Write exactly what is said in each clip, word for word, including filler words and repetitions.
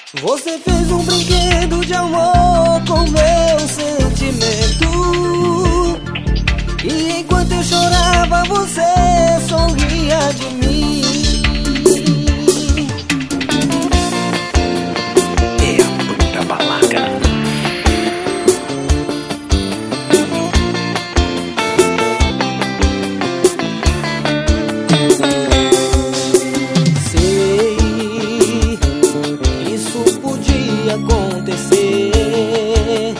Você fez um brinquedo de amor com meu sentimento, e enquanto eu chorava você sorria de mim. É a Bruta Balaca. Acontecer,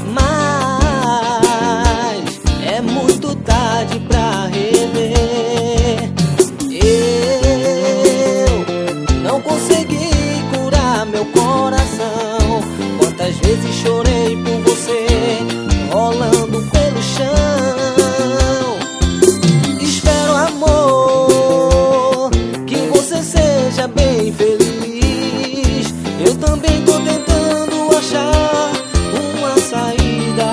mas é muito tarde pra rever. Eu não consegui curar meu coração. Quantas vezes chorei por você, rolando pelo chão. Espero, amor, que você seja bem feliz. Eu também tô tentando achar uma saída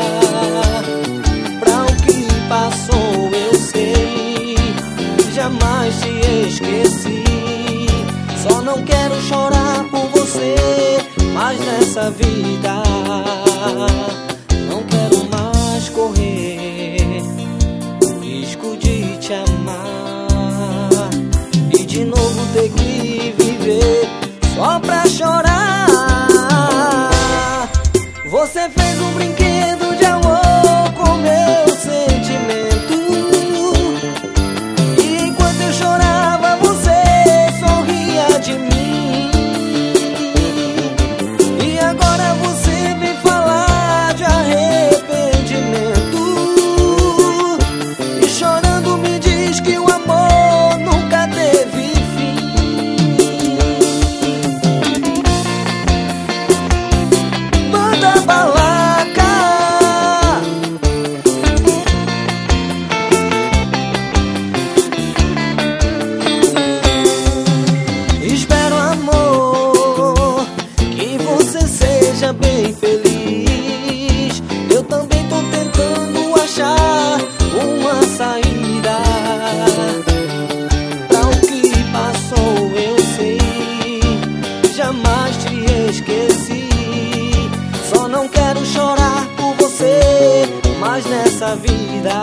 pra o que passou. Eu sei, jamais te esqueci. Só não quero chorar por você mais nessa vida. Não quero mais correr o risco de te amar e de novo ter que viver só pra chorar. Você fez um brinquedo de amor com meu sentimento, e enquanto eu chorava você sorria de mim. E agora você vem falar de arrependimento, e chorando me diz que o amor nunca teve fim. Balaca, espero, amor, que você seja bem feliz. Eu também tô tentando achar uma saída pra o que passou. Eu sei, jamais te esqueci. Só não quero chorar por você mais nessa vida.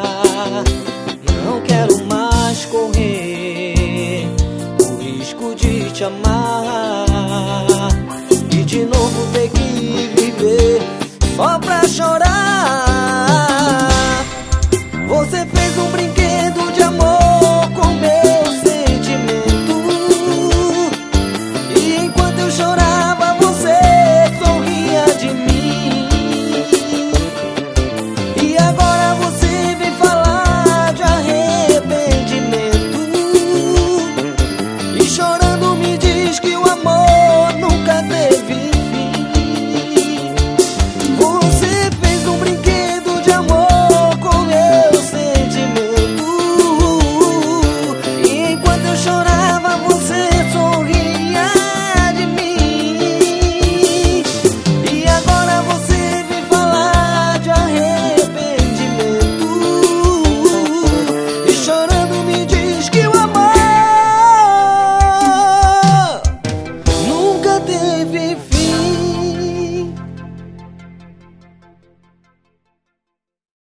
Não quero mais correr o risco de te amar e de novo ter que viver só pra chorar.